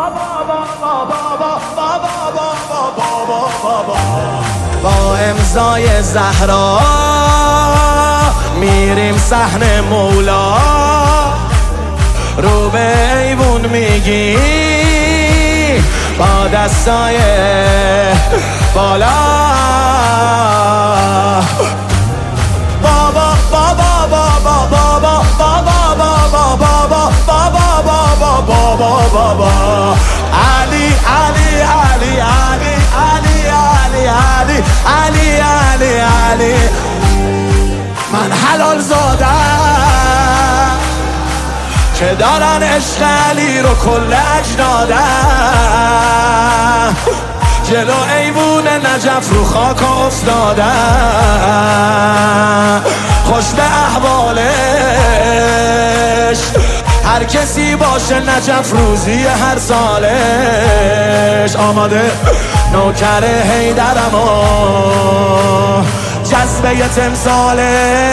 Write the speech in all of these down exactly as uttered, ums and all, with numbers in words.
با امضای زهرا میریم صحن مولا، رو به ایوون میگی با دستای بالا. بابا بابا بابا بابا بابا بابا بابا بابا بابا بابا علی علی علی علی علی علی علی علی علی علی من حلال زادم که دارن عشق علی رو کل اجنادم، جلو ایوون نجف رو خاک افتادم، خوش به احوالش هر کسی باشه نجف روزی هر سالش. آماده نوکر حیدرم و جذبه تمثاله.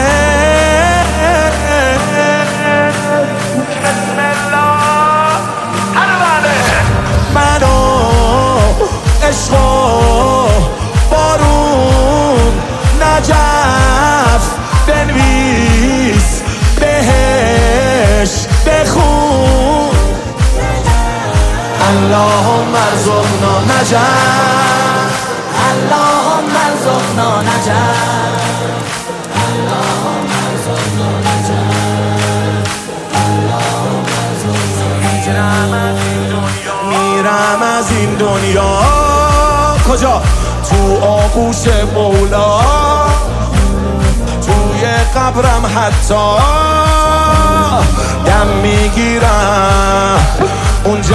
عشق و بارون نجف بنویس بهش بخون اللهم ارزقنا نجف، اللهم ارزقنا نجف، اللهم ارزقنا نجف، اللهم ارزقنا نجف. میرم از این دنیا کجا؟ تو آغوش مولا، توی قبرم حتی دم میگیرم اونجا.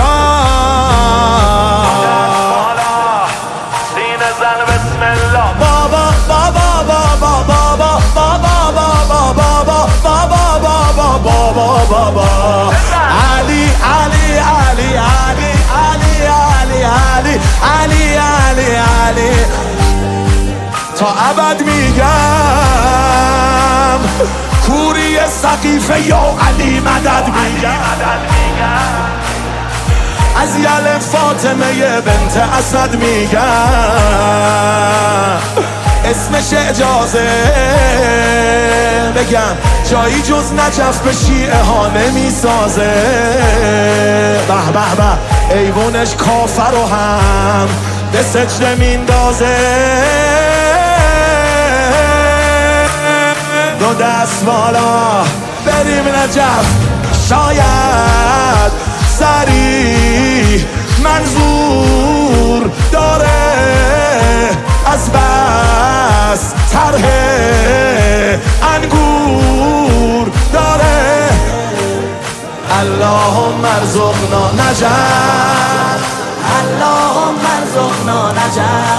سینه زن بسم الله. بابا بابا بابا بابا بابا بابا بابا بابا بابا بابا علی علی علی علی علی علی علی علی علی علی تا ابد میگم کوری سقیفه یا علی مدد میگم، از یل فاطمه بنت اسد میگم، اسمش اجازه بگم جایی جز نجف به شیعه ها نمیسازه. به به به ایوونش کافر رو هم به سجده میندازه. دو دست بالا بریم نجف، شاید سری منظور داره از بس طرح انگور داره. اللهم ارزقنا نجف، اللهم ارزقنا نجف.